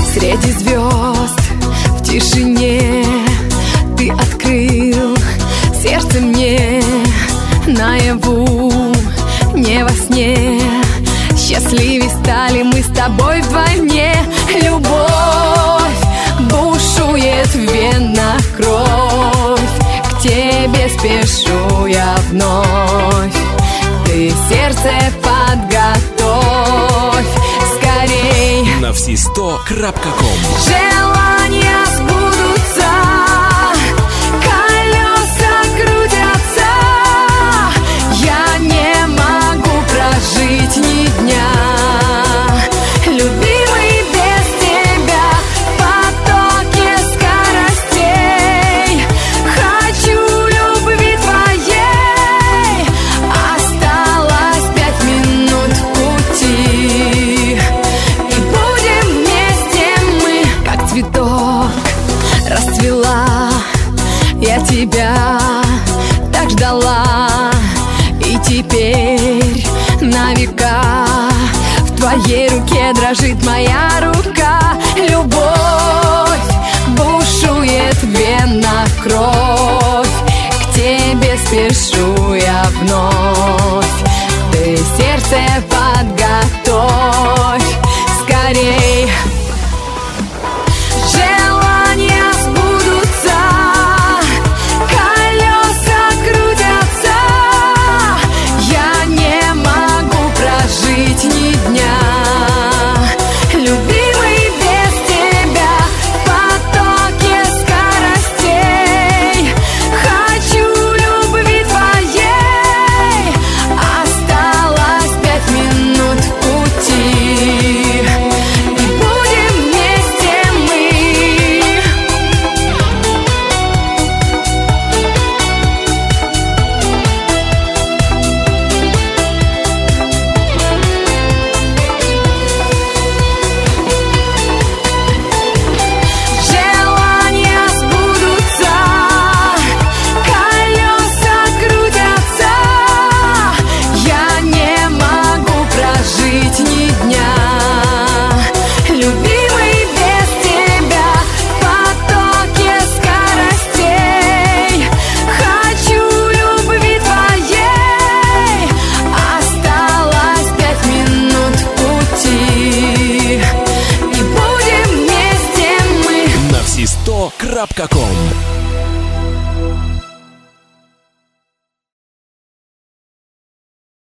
Среди звезд, в тишине ты открыл сердце мне наяву, не во сне. Счастливее стали мы с тобой вдвойне. Любовь бушует в венах, кровь, к тебе спешу я вновь. Ты сердце подготовь скорей. На все100.com. Желания сбудутся, колеса крутятся. Я не могу прожить ни дня, любимый, без тебя в потоке скоростей. Хочу любви твоей, осталось 5 минут в пути, и будем вместе мы. Как цветок расцвела, я тебя так ждала, и теперь на века в твоей руке дрожит моя рука. Любовь бушует в венах, кровь, к тебе спешу я вновь. Ты сердце подготовь скорей. Желания сбудутся, колеса крутятся. Я не могу прожить ни дня, любимый, без тебя в потоке скоростей. Хочу любви твоей, осталось 5 минут в пути, и будем вместе мы. Желания сбудутся, колеса крутятся. Я не могу прожить ни дня, любимый, без тебя в потоке скоростей. Хочу любви твоей, осталось 5 минут в пути, и будем вместе мы. На все100.com.